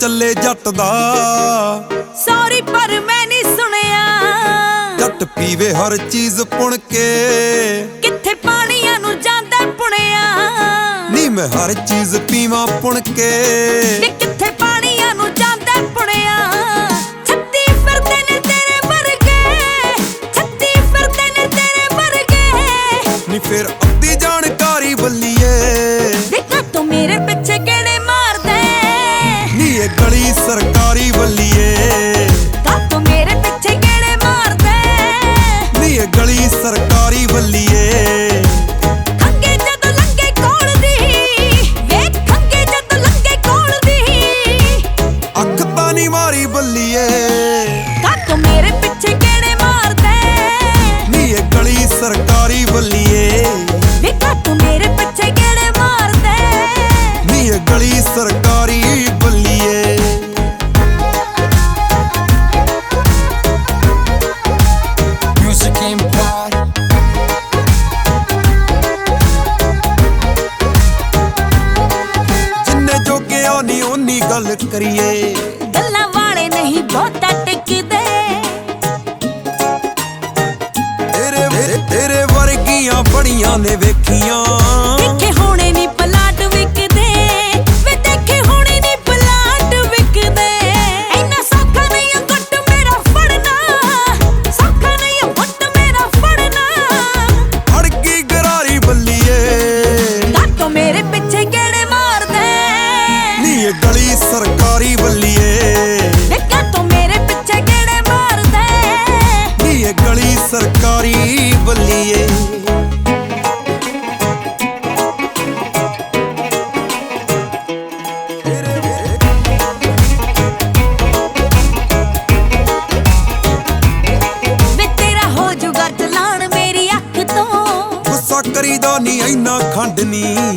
ਚੱਲੇ ਜੱਟ ਦਾ। ਸੌਰੀ ਪਰ ਮੈਂ ਨਹੀਂ ਸੁਣਿਆ, ਜੱਟ ਪੀਵੇ ਹਰ ਚੀਜ਼ ਪੁਣ ਕੇ। ਕਿੱਥੇ ਪਾਣੀਆਂ ਨੂੰ ਜਾਂਦਾ ਪੁਣਿਆ, ਨੀ ਮੈਂ ਹਰ ਚੀਜ਼ ਪੀਵਾਂ ਪੁਣ ਕੇ। ਨੀ ਕਿੱਥੇ ਪਾਣੀਆਂ ਨੂੰ ਜਾਂਦਾ ਪੁਣਿਆ। ਛੱਤੀ ਫਿਰਦੇ ਨੇ ਤੇਰੇ ਵਰਗੇ, ਛੱਤੀ ਫਿਰਦੇ ਨੇ ਤੇਰੇ ਵਰਗੇ। ਨੀ ਫਿਰ ਅੱਧੀ ਜਾਣਕਾਰੀ ਬੱਲੀਏ, ਦੇਖਾ ਤੂੰ ਮੇਰੇ ਪਿੱਛੇ ਕਿਹੜੇ ਮਾਰਦੇ। ਨੀ ਇਹ ਗਲੀ ਸਰਕਾਰੀ ਬੱਲੀਏ, ਕਾ ਤੂੰ ਮੇਰੇ ਪਿੱਛੇ ਕਿਹੜੇ ਮਾਰਦੇ। ਨੀ ਇਹ ਗਲੀ ਸਰਕਾਰੀ ਬੱਲੀਏ। ਖੰਗੇ ਜਦੋਂ ਲੰਗੇ ਕੋਲ ਦੀ, ਵੇਖ ਖੰਗੇ ਜਦੋਂ ਲੰਗੇ ਕੋਲ ਦੀ। ਅੱਖ ਤਾਂ ਨੀ ਮਾਰੀ ਬੱਲੀਏ, ਕਾ ਤੂੰ ਮੇਰੇ ਪਿੱਛੇ ਕਿਹੜੇ ਮਾਰਦੇ। ਨੀ ਇਹ ਗਲੀ ਸਰਕਾਰੀ ਬੱਲੀਏ, ਵੇ ਕਾ ਤੂੰ ਮੇਰੇ ਪਿੱਛੇ ਕਿਹੜੇ ਮਾਰਦੇ। ਨੀ ਇਹ ਗਲੀ ਸਰਕਾਰੀ ਬੱਲੀਏ। Music Empire. ਜਿੰਨੇ ਜੋਗਿਆ ਨੀ ਓਨੀ ਗੱਲ ਕਰੀਏ, ਗੱਲਾਂ ਵਾਲੇ ਨਹੀਂ ਬਹੁਤਾ ਟਿਕਦੇ। ਤੇਰੇ ਵਰਗੀਆਂ ਬੜੀਆਂ ਨੇ ਵੇਖੀਆਂ। ਦੇਖੇ ਹੋਣੇ ਨੀ ਪਲਾਟ ਵਿਕਦੇ, ਵੇ ਦੇਖੇ ਹੋਣੇ ਨੀ ਪਲਾਟ ਵਿਕਦੇ। ਇੰਨਾ ਸੌਖਾ ਨਹੀਂ ਆ ਗੁੱਟ ਮੇਰਾ ਫੜਨਾ, ਸੌਖਾ ਨਹੀਂ ਆ ਗੁੱਟ ਮੇਰਾ ਫੜਨਾ। ਅੜ ਗਈ ਗਰਾਰੀ ਬੱਲੀਏ, ਕਾ ਤੂੰ ਮੇਰੇ ਪਿੱਛੇ ਕਿਹੜੇ ਮਾਰਦੇ। ਨੀ ਇਹ ਗਲੀ ਸਰਕਾਰੀ ਬੱਲੀਏ, ਵੇ ਕਾ ਤੂੰ ਮੇਰੇ ਪਿੱਛੇ ਕਿਹੜੇ ਮਾਰਦੇ। ਨੀ ਇਹ ਗਲੀ ਸਰਕਾਰੀ ਬੱਲੀਏ। ਵੇ ਤੇਰਾ ਹੋ ਜੂਗਾ ਚਲਾਣ ਮੇਰੀ ਅੱਖ ਤੋਂ। ਗੁੱਸਾ ਕਰੀਦਾ ਨੀ ਇੰਨਾ ਖੰਡ ਨੀ,